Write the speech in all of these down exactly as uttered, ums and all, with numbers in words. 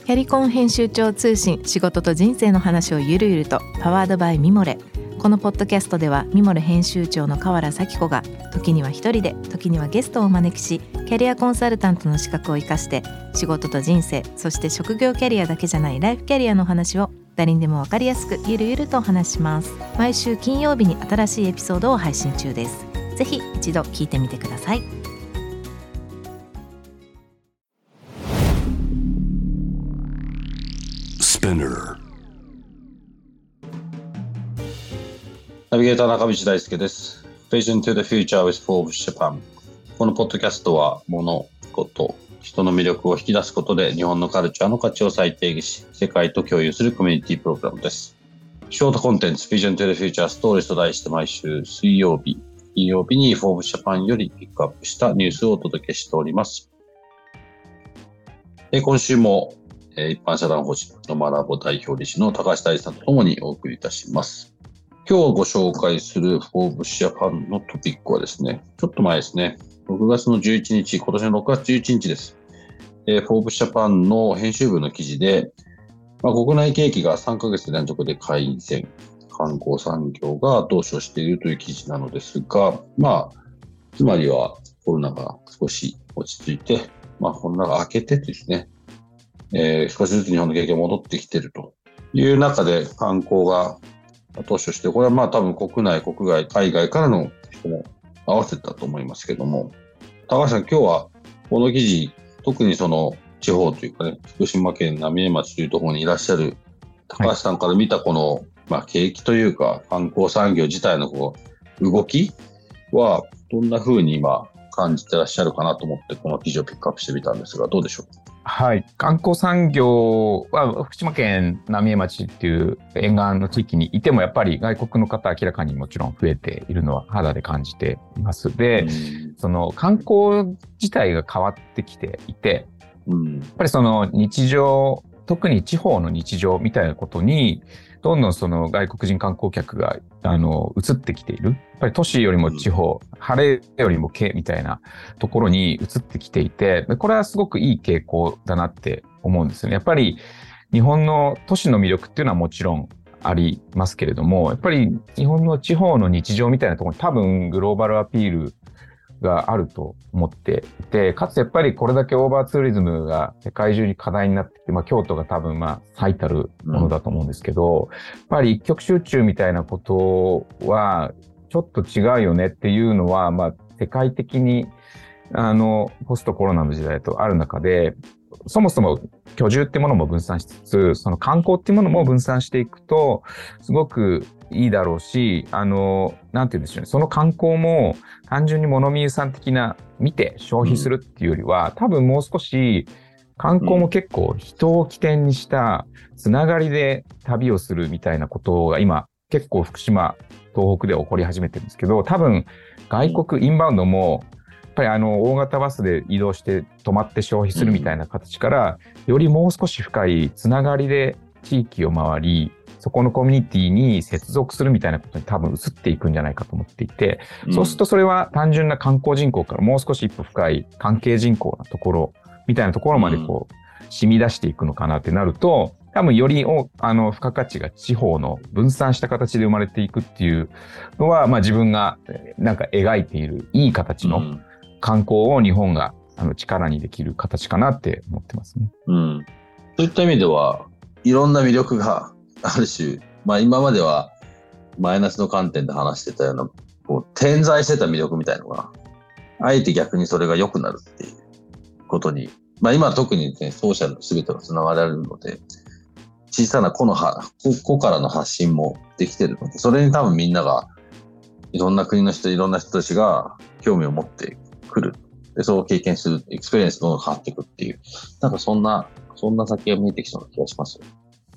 キャリコン編集長通信、仕事と人生の話をゆるゆると、パワードバイミモレ。このポッドキャストではミモレ編集長の河原咲子が時には一人で、時にはゲストをお招きし、キャリアコンサルタントの資格を生かして仕事と人生、そして職業キャリアだけじゃないライフキャリアの話を誰にでも分かりやすくゆるゆるとお話します。毎週金曜日に新しいエピソードを配信中です。ぜひ一度聞いてみてください。 ナビゲーター中道大輔です。 Vision to the Future with Forbes Japan。 このポッドキャストは物事人の魅力を引き出すことで日本のカルチャーの価値を再定義し、世界と共有するコミュニティプログラムです。ショートコンテンツ Vision to the Future Stories と題して、毎週水曜日金曜日に Forbes Japan よりピックアップしたニュースをお届けしております。今週も一般社団法人のマラボ代表理事の高橋大さんとともにお送りいたします。今日ご紹介する Forbes Japan のトピックはですね、ちょっと前ですね、ろくがつのじゅういちにち、今年のろくがつじゅういちにちです。えー、Forbes Japan の編集部の記事で、まあ、国内景気がさんかげつ連続で改善、観光産業が後押しをしているという記事なのですが、まあ、つまりはコロナが少し落ち着いて、まあ、コロナが明けてですね、えー、少しずつ日本の景気が戻ってきているという中で観光が後押しをして、これはまあ多分国内、国外、海外からの人も合わせたと思いますけども、高橋さん、今日はこの記事、特にその地方というかね、福島県浪江町というところにいらっしゃる高橋さんから見たこの、はい、まあ景気というか観光産業自体のこう動きはどんな風に今感じてらっしゃるかなと思ってこの記事をピックアップしてみたんですが、どうでしょう？ はい、観光産業は福島県浪江町っていう沿岸の地域にいてもやっぱり外国の方明らかにもちろん増えているのは肌で感じています。で、その観光自体が変わってきていて、うん、やっぱりその日常、特に地方の日常みたいなことにどんどんその外国人観光客があの移ってきている。やっぱり都市よりも地方、うん、晴れよりも景みたいなところに移ってきていて、これはすごくいい傾向だなって思うんですよね。やっぱり日本の都市の魅力っていうのはもちろんありますけれども、やっぱり日本の地方の日常みたいなところに多分グローバルアピールがあると思っていて、かつやっぱりこれだけオーバーツーリズムが世界中に課題になってきて、まあ京都が多分まあ最たるものだと思うんですけど、うん、やっぱり一極集中みたいなことはちょっと違うよねっていうのは、まあ世界的にあのポストコロナの時代とある中で、そもそも居住ってものも分散しつつ、その観光っていうものも分散していくとすごくいいだろうし、あのなんて言うんでしょうね、その観光も単純に物見遊山的な見て消費するっていうよりは、うん、多分もう少し観光も結構人を起点にしたつながりで旅をするみたいなことが今結構福島、東北で起こり始めてるんですけど、多分外国インバウンドもやっぱりあの大型バスで移動して泊まって消費するみたいな形から、よりもう少し深いつながりで地域を回り、そこのコミュニティに接続するみたいなことに多分移っていくんじゃないかと思っていて、うん、そうするとそれは単純な観光人口からもう少し一歩深い関係人口なところみたいなところまでこう、うん、染み出していくのかなってなると、多分よりおあの付加価値が地方の分散した形で生まれていくっていうのは、まあ、自分がなんか描いているいい形の観光を日本があの力にできる形かなって思ってますね。 うん、そういった意味ではいろんな魅力がある種、まあ、今まではマイナスの観点で話してたようなこう点在してた魅力みたいのが、あえて逆にそれが良くなるっていうことに、まあ、今は特に、ね、ソーシャルの全てがつながられるので、小さな個の個からの発信もできてるので、それに多分みんながいろんな国の人、いろんな人たちが興味を持ってくる。で、そう経験する、エクスペリエンスがどんどん変わっていくっていう、なんかそんな、そんな先が見えてきそうな気がします。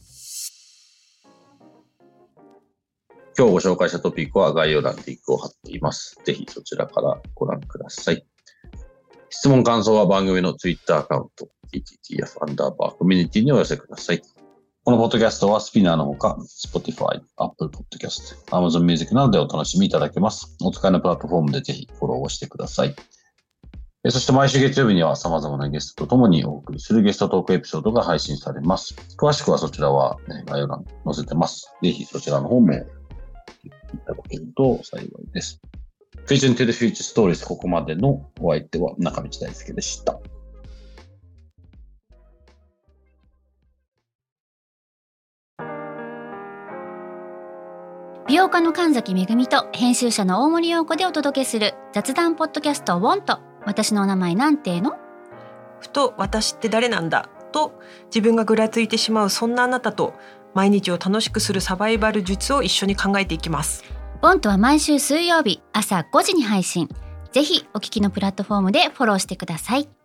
今日ご紹介したトピックは概要欄にリンクを貼っています。ぜひそちらからご覧ください。質問感想は番組の Twitter アカウント ティーティーティーエフ アンダーバーコミュニティにお寄せください。このポッドキャストはスピナーのほか Spotify、Apple Podcast、Amazon Music などでお楽しみいただけます。お使いのプラットフォームでぜひフォローをしてください。 そして毎週月曜日には様々なゲストとともにお送りするゲストトークエピソードが配信されます。詳しくはそちらは、ね、概要欄に載せてます。ぜひそちらの方もいただけると幸いです。Vision to the Future Stories ここまでのお相手は中道大輔でした。 美容家の神崎めぐみと編集者の大森洋子でお届けする雑談ポッドキャストウォント。私のお名前なんての？ ふと私って誰なんだと自分がぐらついてしまう、そんなあなたと毎日を楽しくするサバイバル術を一緒に考えていきます。 ウォントは毎週水曜日朝ごじに配信。ぜひお聞きのプラットフォームでフォローしてください。